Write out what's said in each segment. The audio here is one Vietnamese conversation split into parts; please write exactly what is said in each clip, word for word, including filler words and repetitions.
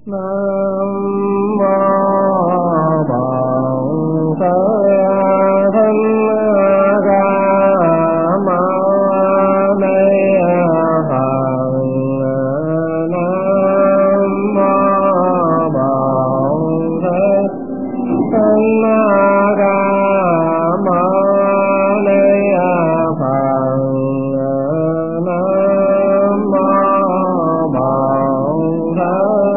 Nam mô Bổn Sư Thích Ca Mâu Ni Phật. Nam mô Bổn Sư Thích Ca Mâu Ni Phật. Nam mô Bổn Sư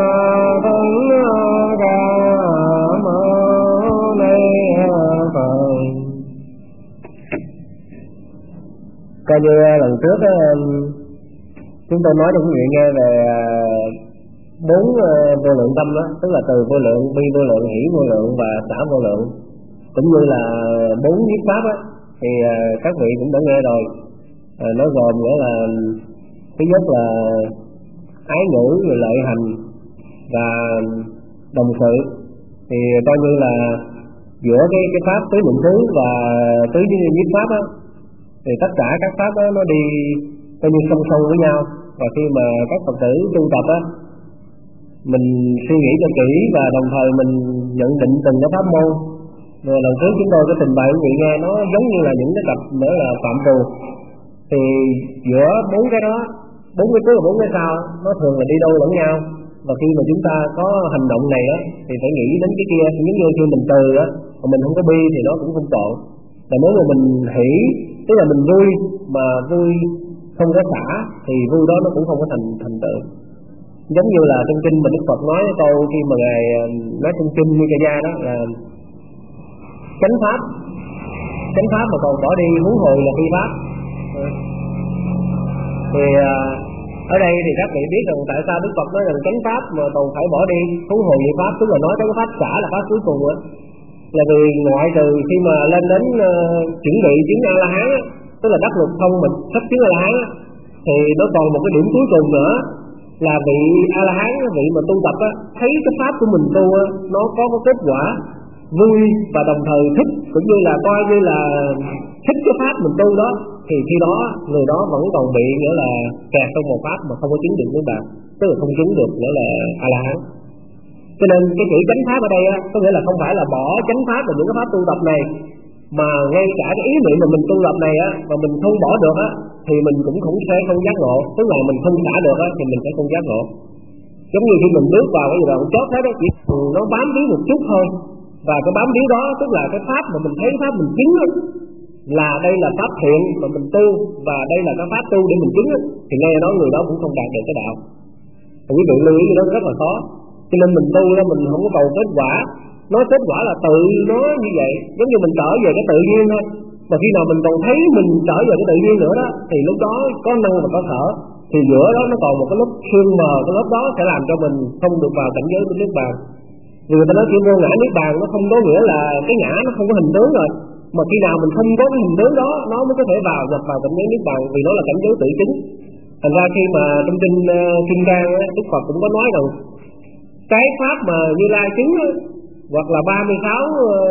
coi như lần trước đó, chúng tôi nói cho quý vị nghe về bốn vô lượng tâm đó, tức là từ vô lượng, bi vô lượng, hỷ vô lượng và xả vô lượng, cũng như là bốn nhiếp pháp á, thì các vị cũng đã nghe rồi. Nó gồm nghĩa là thứ nhất là ái ngữ, rồi lợi hành và đồng sự. Thì coi như là giữa cái cái pháp tứ niệm xứ và tứ nhiếp pháp á, thì tất cả các pháp đó nó đi coi như song song với nhau. Và khi mà các Phật tử tu tập á, mình suy nghĩ cho kỹ và đồng thời mình nhận định từng cái pháp môn. Rồi lần trước chúng tôi có trình bày quý vị nghe, nó giống như là những cái cặp nữa là phạm trù. Thì giữa bốn cái đó, bốn cái trước và bốn cái sau, nó thường là đi đôi lẫn nhau. Và khi mà chúng ta có hành động này á, thì phải nghĩ đến cái kia. Giống như khi mình từ á, mà mình không có bi thì nó cũng không trộn. Và nếu mà mình hỷ, tức là mình vui mà vui không có xả, thì vui đó nó cũng không có thành thành tựu. Giống như là trong kinh mà Đức Phật nói câu khi mà ngài nói trong kinh Nikaya đó là chánh pháp, chánh pháp mà còn bỏ đi huống hồ là phi pháp. Thì ở đây thì các vị biết rằng tại sao Đức Phật nói rằng chánh pháp mà còn phải bỏ đi huống hồ như pháp, tức là nói cái pháp xả là pháp cuối cùng á, là vì ngoại trừ khi mà lên đến uh, chuẩn bị chứng A La Hán á, tức là đắc lục thông mình sắp chứng A La Hán á, thì nó còn một cái điểm cuối cùng nữa là vị A La Hán, vị mà tu tập á, thấy cái pháp của mình tu á, nó có cái kết quả vui và đồng thời thích, cũng như là coi như là thích cái pháp mình tu đó, thì khi đó người đó vẫn còn bị nghĩa là kẹt trong một pháp mà không có chứng được với bạn, tức là không chứng được nghĩa là A La Hán. Cho nên cái chữ chánh pháp ở đây á, có nghĩa là không phải là bỏ chánh pháp và những cái pháp tu tập này, mà ngay cả cái ý niệm mà mình tu tập này á, mà mình không bỏ được á, thì mình cũng không sẽ không giác ngộ. Tức là mình không xả được á, thì mình sẽ không giác ngộ. Giống như khi mình bước vào cái gì đó chót thế đó, chỉ nó bám víu một chút thôi, và cái bám víu đó tức là cái pháp mà mình thấy pháp mình chứng á, là đây là pháp thiện mà mình tu, và đây là cái pháp tu để mình chứng á, thì ngay đó người đó cũng không đạt được cái đạo. Thì quý vị lưu ý cái đó rất là khó. Cho nên mình tu đó mình không có cầu kết quả. Nói kết quả là tự nó như vậy, giống như mình trở về cái tự nhiên thôi. Mà khi nào mình còn thấy mình trở về cái tự nhiên nữa đó, thì lúc đó có năng và có thở. Thì giữa đó nó còn một cái lớp sương mờ, cái lớp đó sẽ làm cho mình không được vào cảnh giới của Niết Bàn. Vì người ta nói chuyện vô ngã Niết Bàn, nó không có nghĩa là cái ngã nó không có hình tướng rồi. Mà khi nào mình không có cái hình tướng đó, nó mới có thể vào nhập vào cảnh giới Niết Bàn, vì nó là cảnh giới tự chứng. Thành ra khi mà trong kinh uh, Kim Cang Đức Phật cũng có nói rằng cái pháp mà Như Lai chứng á, hoặc là ba mươi sáu,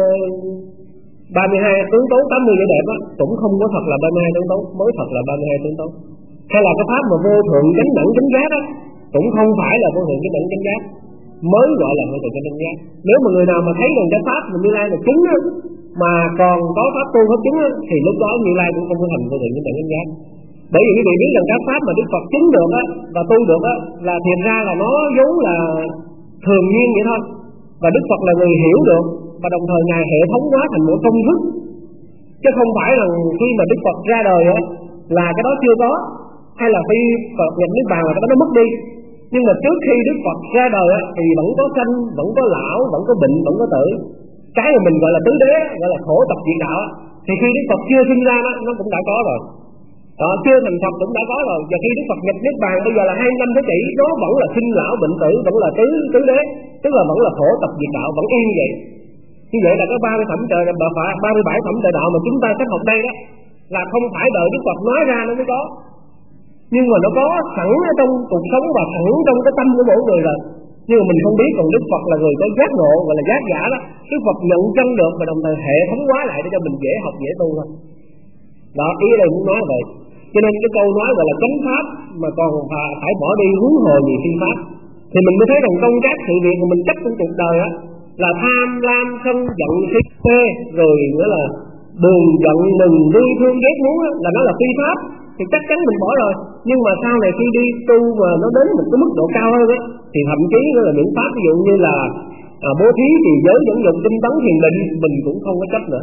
ba mươi hai tướng tố, tám mươi vẻ đẹp á, cũng không có thật là ba mươi hai tướng tố, mới thật là ba mươi hai tướng tố. Hay là cái pháp mà vô thượng chánh đẳng chánh giác á, cũng không phải là vô thượng chánh đẳng chánh giác, mới gọi là vô thượng chánh đẳng giác. Nếu mà người nào mà thấy rằng cái pháp mà Như Lai là chứng á, mà còn có pháp tu pháp chứng á, thì lúc đó Như Lai cũng không có thành vô thượng chánh đẳng chánh giác. Bởi vì quý vị biết rằng các pháp mà Đức Phật chứng được á và tu được á, là thiền ra là nó vốn là thường nhiên vậy thôi. Và Đức Phật là người hiểu được, và đồng thời Ngài hệ thống hóa thành một công thức. Chứ không phải là khi mà Đức Phật ra đời á, là cái đó chưa có, hay là khi Phật nhập Niết Bàn là cái đó nó mất đi. Nhưng mà trước khi Đức Phật ra đời á, thì vẫn có sanh, vẫn có lão, vẫn có bệnh, vẫn có tử. Cái mà mình gọi là tứ đế, gọi là khổ tập diệt đạo á, thì khi Đức Phật chưa sinh ra đó, nó cũng đã có rồi. Đó, chưa thành Phật cũng đã có rồi. Và khi Đức Phật nhập Niết Bàn bây giờ là hai năm thế kỷ, nó vẫn là sinh lão bệnh tử, vẫn là tứ tứ đế, tức là vẫn là khổ tập diệt đạo, vẫn y như vậy. Như vậy là có ba mươi phẩm trời, ba mươi bảy phẩm trời đạo mà chúng ta sắp học đây đó, là không phải đợi Đức Phật nói ra nó mới có, nhưng mà nó có sẵn ở trong cuộc sống và sẵn trong cái tâm của mỗi người rồi. Nhưng mà mình không biết, còn Đức Phật là người có giác ngộ, gọi là giác giả đó. Đức Phật nhận chân được và đồng thời hệ thống hóa lại để cho mình dễ học dễ tu thôi. Đó, ý ở đây muốn nói vậy. Cho nên cái câu nói gọi là chánh pháp mà còn phải bỏ đi huống hồ gì phi pháp, thì thì mình mới thấy rằng trong các sự việc mà mình chấp trong cuộc đời á là tham lam sân giận si mê, rồi nữa là buồn giận mừng vui thương ghét muốn á, là nó là phi pháp, thì chắc chắn mình bỏ rồi. Nhưng mà sau này khi đi tu mà nó đến một cái mức độ cao hơn á, thì thậm chí nó là những pháp ví dụ như là à, bố thí, trì giới, dẫn dụng, tinh tấn, thiền định, mình cũng không có chấp nữa.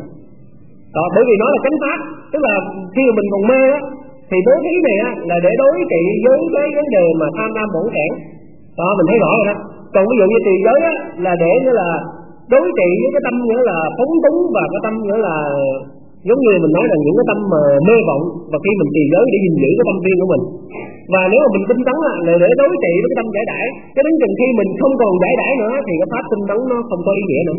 Đó, bởi vì nó là chánh pháp, tức là khi mà mình còn mê á, thì bố thí này á là để đối trị với cái vấn đề mà tham lam bổn cản. Đó, mình thấy rõ rồi đó. Còn ví dụ như trì giới á là để nghĩa là đối trị với cái tâm nghĩa là phóng túng, và cái tâm nghĩa là giống như mình nói là những cái tâm mà mê vọng, và khi mình trì giới để gìn giữ cái tâm riêng của mình. Và nếu mà mình tinh tấn là để đối trị với cái tâm giải đãi, cho đến chừng khi mình không còn giải đãi nữa thì cái pháp tinh tấn nó không có ý nghĩa nữa,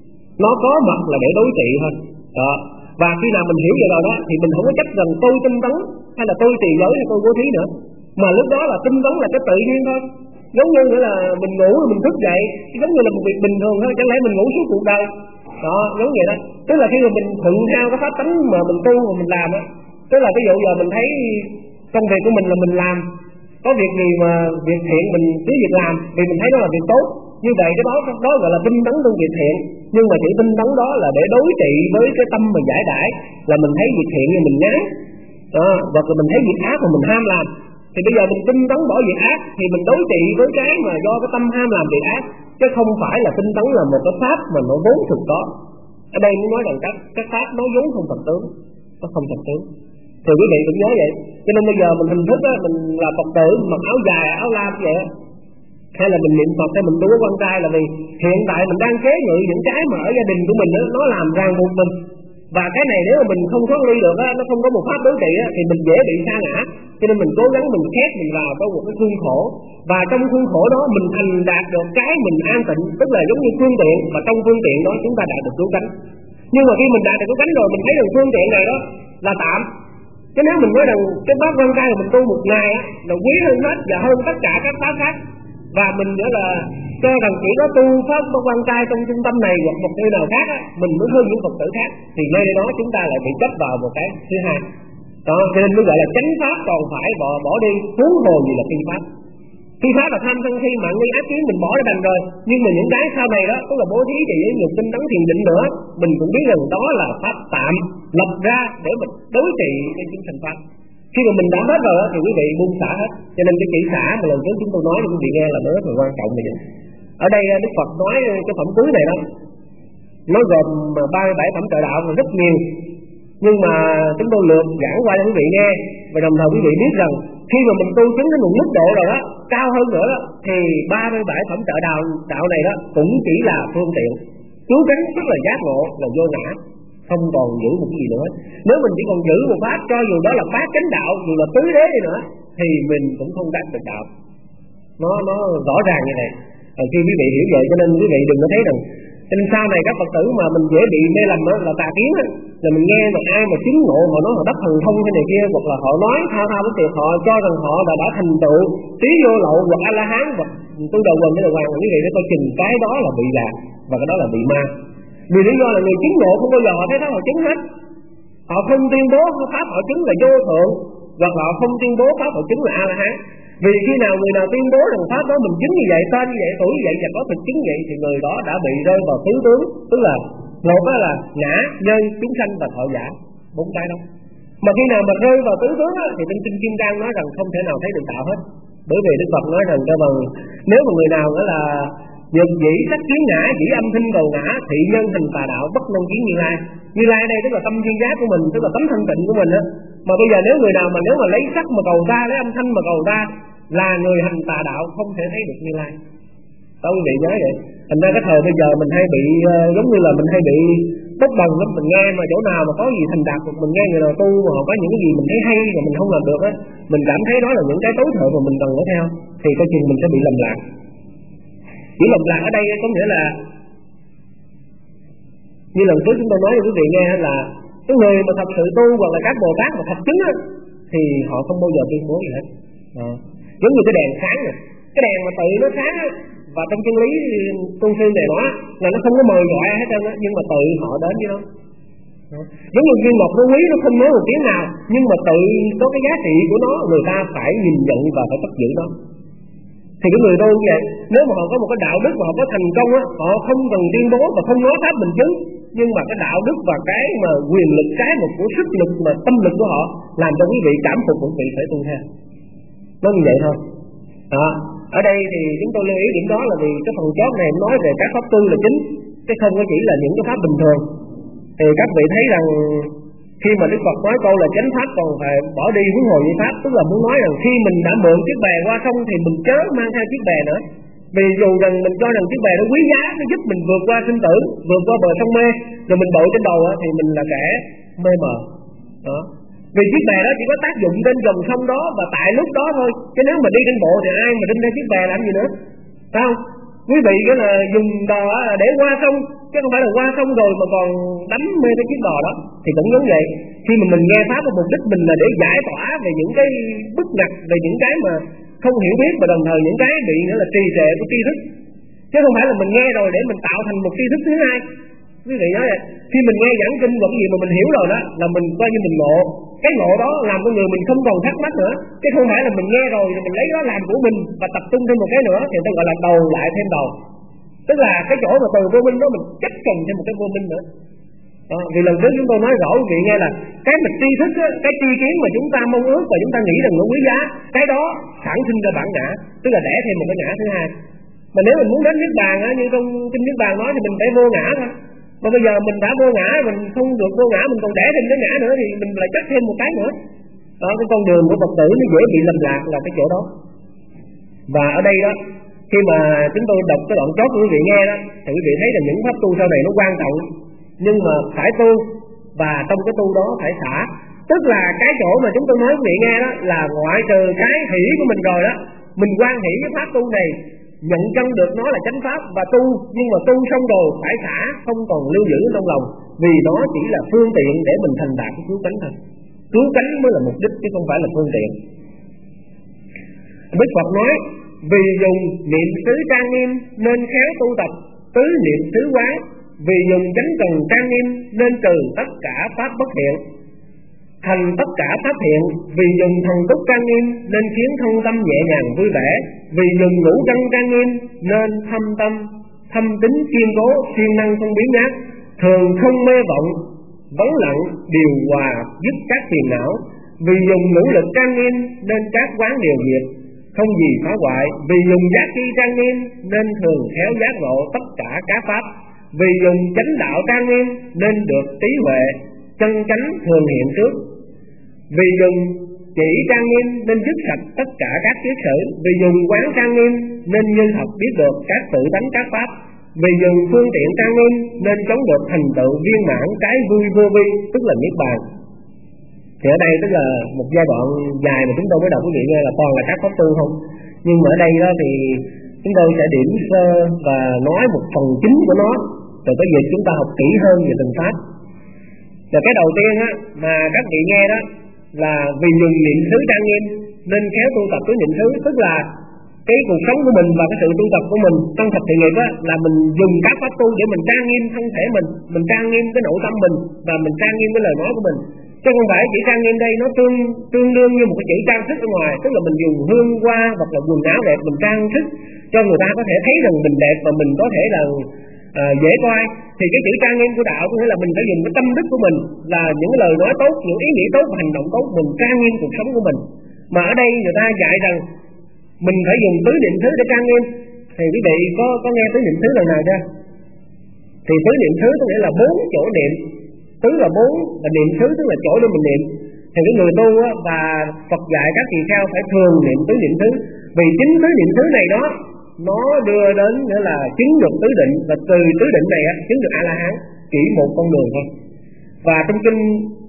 nó có mặt là để đối trị thôi. Đó. Và khi nào mình hiểu vậy rồi đó thì mình không có chấp rằng tôi tinh tấn hay là tôi trì giới hay tôi bố thí nữa, mà lúc đó là tinh tấn là cái tự nhiên thôi. Giống như nghĩa là mình ngủ rồi mình thức dậy, giống như là một việc bình thường thôi, chẳng lẽ mình ngủ suốt cuộc đời. Đó, giống vậy đó. Tức là khi mà mình thuận theo cái pháp tánh mà mình tu mà mình làm á, tức là ví dụ giờ mình thấy công việc của mình là mình làm, có việc gì mà việc thiện mình cứ việc làm vì mình thấy nó là việc tốt, như vậy cái đó đó gọi là tinh tấn trong việc thiện. Nhưng mà chỉ tinh tấn đó là để đối trị với cái tâm mà giải đãi, là mình thấy việc thiện thì mình ngán, đó, và mình thấy việc ác mà mình ham làm. Thì bây giờ mình tinh tấn bỏ việc ác thì mình đối trị với cái mà do cái tâm ham làm việc ác, chứ không phải là tinh tấn là một cái pháp mà nó vốn thực có. Ở đây muốn nói rằng các các pháp nó vốn không thật tướng, nó không thật tướng. Thì quý vị cũng nhớ vậy. Cho nên bây giờ mình hình thức á, mình là Phật tử mặc áo dài áo lam vậy á, hay là mình niệm Phật hay mình tu với con trai, là vì hiện tại mình đang chế ngự những cái mà ở gia đình của mình đó, nó làm ràng buộc mình. Và cái này nếu mà mình không thoát ly được á, nó không có một pháp đối trị á, thì mình dễ bị sa ngã. Cho nên mình cố gắng mình khép mình vào có một cái khuôn khổ, và trong khuôn khổ đó mình thành đạt được cái mình an tịnh, tức là giống như phương tiện, và trong phương tiện đó chúng ta đạt được cứu cánh. Nhưng mà khi mình đạt được cứu cánh rồi, mình thấy rằng phương tiện này đó là tạm. Chứ nếu mình nói rằng cái pháp quan trai của mình tu một ngày á là quý hơn hết và hơn tất cả các pháp khác, và mình nữa là cho rằng chỉ có tu pháp quan trai trong trung tâm này hoặc một nơi nào khác á, mình mới hơn những Phật tử khác, thì nơi đó chúng ta lại bị chấp vào một cái thứ hai. Đó, cho nên mới gọi là chánh pháp còn phải bỏ bỏ đi, huống hồ gì là phi pháp. Phi pháp là tham sân si mạng nghi ác kiến mình bỏ ra đành rồi, nhưng mà những cái sau này đó, tức là bố thí thì với nhục tinh tấn thiền định nữa, mình cũng biết rằng đó là pháp tạm lập ra để mình đối trị với chúng sanh pháp. Khi mà mình đã hết rồi thì quý vị buông xả hết. Cho nên cái chỉ xả mà lần trước chúng tôi nói cho quý vị nghe là nó rất là quan trọng. Này ở đây Đức Phật nói cái phẩm cuối này đó, nó gồm ba mươi bảy phẩm trợ đạo và rất nhiều, nhưng mà chúng tôi lượt giảng qua cho quý vị nghe, và đồng thời quý vị biết rằng khi mà mình tu chứng đến một mức độ rồi đó, cao hơn nữa đó, thì ba mươi bảy phẩm trợ đạo đạo này đó cũng chỉ là phương tiện cứu cánh, tức là giác ngộ, là vô ngã, không còn giữ một cái gì nữa. Nếu mình chỉ còn giữ một pháp, cho dù đó là bát chánh đạo, dù là tứ đế đi nữa, thì mình cũng không đạt được đạo. Nó nó rõ ràng như này. Và khi quý vị hiểu vậy, cho nên quý vị đừng có thấy rằng, cho nên sau này các Phật tử mà mình dễ bị mê lầm đó là tà kiến á, là mình nghe mà ai mà chứng ngộ họ nói họ đắc thần thông hay này kia, hoặc là họ nói thao thao bất tuyệt, họ cho rằng họ đã đã thành tựu trí vô lậu hoặc a la hán hoặc tu đầu quần với đầu hoàng, quý vị phải coi chừng cái đó là bị lạc, và cái đó là bị ma. Vì lý do là người chứng ngộ không bao giờ họ thấy đó họ chứng hết. Họ không tuyên bố pháp họ chứng là vô thượng, hoặc là họ không tuyên bố pháp họ chứng là a la hán. Vì khi nào người nào tuyên bố rằng pháp đó mình chứng như vậy, tên như vậy, tuổi như vậy và có thực chứng vậy, thì người đó đã bị rơi vào tứ tướng, tức là một đó là ngã, nhân, chúng sanh và thọ giả, bốn cái đó. Mà khi nào mà rơi vào tứ tướng á, thì trong kinh Kim Cang nói rằng không thể nào thấy được đạo hết. Bởi vì Đức Phật nói rằng cho bằng nếu mà người nào đó là nhược dĩ sắc kiến ngã, dĩ âm thanh cầu ngã, thị nhân thành tà đạo, bất năng kiến Như Lai. Như Lai đây tức là tâm duyên giác của mình, tức là tấm thanh tịnh của mình á. Mà bây giờ nếu người nào mà nếu mà lấy sắc mà cầu ta, lấy âm thanh mà cầu ta, là người hành tà đạo, không thể thấy được Như Lai. Đó quý vị nhớ vậy. Thành ra cái thời bây giờ mình hay bị uh, giống như là mình hay bị bốc đồng lắm. Mình nghe mà chỗ nào mà có gì thành đạt, mình nghe người nào tu mà họ có những cái gì mình thấy hay mà mình không làm được á, mình cảm thấy đó là những cái tối thượng mà mình cần phải theo, thì coi chừng mình sẽ bị lầm lạc. Chỉ lầm lạc ở đây có nghĩa là như lần trước chúng tôi nói cho quý vị nghe là cái người mà thật sự tu hoặc là các Bồ Tát mà thật chứng á, thì họ không bao giờ tuyên bố gì hết. À, giống như cái đèn sáng này, cái đèn mà tự nó sáng á, và trong chân lý tu sư này nói là nó không có mời gọi hết trơn á, nhưng mà tự họ đến với nó. À, giống như viên ngọc nó quý, nó không nói một tiếng nào, nhưng mà tự có cái giá trị của nó, người ta phải nhìn nhận và phải bắt giữ nó. Thì cái người tu như vậy, nếu mà họ có một cái đạo đức mà họ có thành công á, họ không cần tuyên bố và không nói pháp mình chứng, nhưng mà cái đạo đức và cái mà quyền lực, cái một của sức lực mà tâm lực của họ làm cho quý vị cảm phục một vị phải tu theo. Nói như vậy thôi. Đó. Ở đây thì chúng tôi lưu ý điểm đó là vì cái phần chót này nói về các pháp tu là chính, chứ không có chỉ là những cái pháp bình thường. Thì các vị thấy rằng khi mà Đức Phật nói câu là chánh pháp còn phải bỏ đi huống hồ như pháp, tức là muốn nói rằng khi mình đã mượn chiếc bè qua sông thì mình chớ mang theo chiếc bè nữa. Vì dù rằng mình cho rằng chiếc bè nó quý giá, nó giúp mình vượt qua sinh tử, vượt qua bờ sông mê, rồi mình đội trên đầu thì mình là kẻ mê mờ. Đó. Vì chiếc bè đó chỉ có tác dụng trên dòng sông đó và tại lúc đó thôi, chứ nếu mà đi trên bộ thì ai mà đi theo chiếc bè làm gì nữa, phải không? Quý vị cái là dùng đò để qua sông, chứ không phải là qua sông rồi mà còn đắm mê cái chiếc đò đó. Thì cũng giống vậy, khi mà mình nghe pháp, mục đích mình là để giải tỏa về những cái bức ngặt, về những cái mà không hiểu biết, và đồng thời những cái bị nữa là trì trệ của tri thức, chứ không phải là mình nghe rồi để mình tạo thành một tri thức thứ hai. Quý vị nói vậy, khi mình nghe giảng kinh một cái gì mà mình hiểu rồi đó là mình coi như mình ngộ. Cái ngộ đó làm con người mình không còn thắc mắc nữa, chứ không phải là mình nghe rồi rồi mình lấy đó làm của mình và tập trung thêm một cái nữa, thì ta gọi là đầu lại thêm đầu. Tức là cái chỗ mà từ vô minh đó mình chắc chồng thêm một cái vô minh nữa. Đó, vì lần trước chúng tôi nói rõ quý vị nghe là cái mình tri thức á, cái tri kiến mà chúng ta mong ước và chúng ta nghĩ rằng nó quý giá, cái đó sản sinh ra bản ngã, tức là đẻ thêm một cái ngã thứ hai. Mà nếu mình muốn đến niết bàn á, như trong kinh niết bàn nói thì mình phải vô ngã thôi. Mà bây giờ mình đã vô ngã, mình không được vô ngã, mình còn đẻ thêm cái ngã nữa thì mình lại chắc thêm một cái nữa. Đó, cái con đường của Phật tử nó dễ bị lầm lạc là cái chỗ đó. Và ở đây đó, khi mà chúng tôi đọc cái đoạn chót của quý vị nghe đó, thì quý vị thấy là những pháp tu sau này nó quan trọng, nhưng mà phải tu, và trong cái tu đó phải xả. Tức là cái chỗ mà chúng tôi nói quý vị nghe đó là ngoại trừ cái hỷ của mình rồi đó, mình quan hỷ với pháp tu này, nhận chân được nó là chánh pháp và tu, nhưng mà tu xong rồi phải xả, không còn lưu giữ trong lòng, vì nó chỉ là phương tiện để mình thành đạt cái cứu cánh thôi. Cứu cánh mới là mục đích chứ không phải là phương tiện. Đức Phật nói, vì dùng niệm xứ trang nghiêm nên khéo tu tập tứ niệm xứ quán, vì dùng chánh cần trang nghiêm nên trừ tất cả pháp bất thiện, thành tất cả pháp thiện. Vì dùng thần túc trang nghiêm nên khiến thân tâm nhẹ nhàng vui vẻ, vì dùng ngũ căn trang nghiêm nên thâm tâm thâm tính kiên cố, siêng năng không biến nhát, thường không mê vọng, vắng lặng điều hòa dứt các phiền não. Vì dùng nỗ lực trang nghiêm nên các quán điều diệt, không gì phá hoại. Vì dùng giác chi trang nghiêm nên thường khéo giác ngộ tất cả các pháp. Vì dùng chánh đạo trang nghiêm nên được trí huệ, chân chánh thường hiện trước. Vì dùng chỉ trang nghiêm nên dứt sạch tất cả các kiết sử. Vì dùng quán trang nghiêm nên như thật biết được các tự tánh các pháp. Vì dùng phương tiện trang nghiêm nên chống được thành tựu viên mãn cái vui vô vi, tức là niết bàn. Thì ở đây tức là một giai đoạn dài mà chúng tôi mới đọc quý vị nghe là toàn là các pháp tu không. Nhưng mà ở đây đó thì chúng tôi sẽ điểm sơ và nói một phần chính của nó, rồi có việc chúng ta học kỹ hơn về từng pháp. Và cái đầu tiên á mà các vị nghe đó là vì dùng niệm xứ trang nghiêm nên khéo tu tập với niệm xứ, tức là cái cuộc sống của mình và cái sự tu tập của mình trong thập thiện nghiệp á là mình dùng các pháp tu để mình trang nghiêm thân thể mình, mình trang nghiêm cái nội tâm mình và mình trang nghiêm cái lời nói của mình. Chứ không phải chỉ trang nghiêm đây nó tương tương đương như một cái chữ trang sức ở ngoài, tức là mình dùng hương hoa hoặc là quần áo đẹp mình trang sức cho người ta có thể thấy rằng mình đẹp và mình có thể là à, dễ coi. Thì cái chữ trang nghiêm của đạo có nghĩa là mình phải dùng cái tâm đức của mình, là những lời nói tốt, những ý nghĩa tốt và hành động tốt, mình trang nghiêm cuộc sống của mình. Mà ở đây người ta dạy rằng mình phải dùng tứ niệm xứ để trang nghiêm. Thì quý vị có có nghe tứ niệm xứ lần nào chưa? Thì tứ niệm xứ có nghĩa là bốn chỗ niệm. Tứ là bốn và niệm xứ tức là chỗ để mình niệm. Thì cái người tu á, và Phật dạy các tỳ kheo phải thường niệm tứ niệm xứ, vì chính tứ niệm xứ này đó nó đưa đến nghĩa là chứng được tứ định, và từ tứ định này á, chứng được A La Hán, chỉ một con đường thôi. Và trong kinh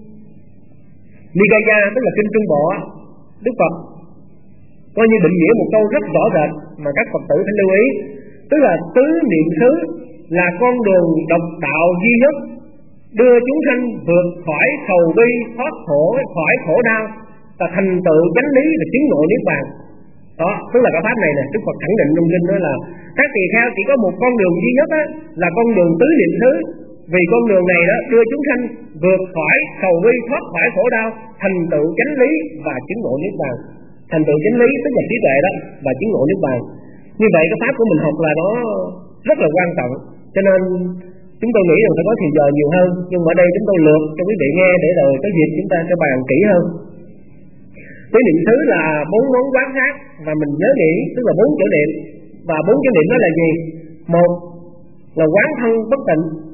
Nikaya tức là kinh Trung Bộ, Đức Phật coi như định nghĩa một câu rất rõ rệt mà các Phật tử phải lưu ý, tức là tứ niệm xứ là con đường độc đạo duy nhất đưa chúng sanh vượt khỏi sầu bi, thoát khổ, khỏi khổ đau và thành tựu chánh lý và chứng ngộ niết bàn. Đó, tức là cái pháp này nè, Đức Phật khẳng định trong kinh đó là các tỳ kheo chỉ có một con đường duy nhất á, là con đường tứ niệm xứ. Vì con đường này đó đưa chúng sanh vượt khỏi sầu bi, thoát khỏi khổ đau, thành tựu chánh lý và chứng ngộ niết bàn. Thành tựu chánh lý tức là trí tuệ đó, và chứng ngộ niết bàn. Như vậy cái pháp của mình học là nó rất là quan trọng, cho nên chúng tôi nghĩ rằng phải có thời giờ nhiều hơn. Nhưng mà ở đây chúng tôi lượt cho quý vị nghe để rồi có dịp chúng ta sẽ bàn kỹ hơn. Cái niệm xứ là bốn món quán sát và mình nhớ nghĩ, tức là bốn chỗ niệm. Và bốn chỗ niệm đó là gì? Một là quán thân bất tịnh,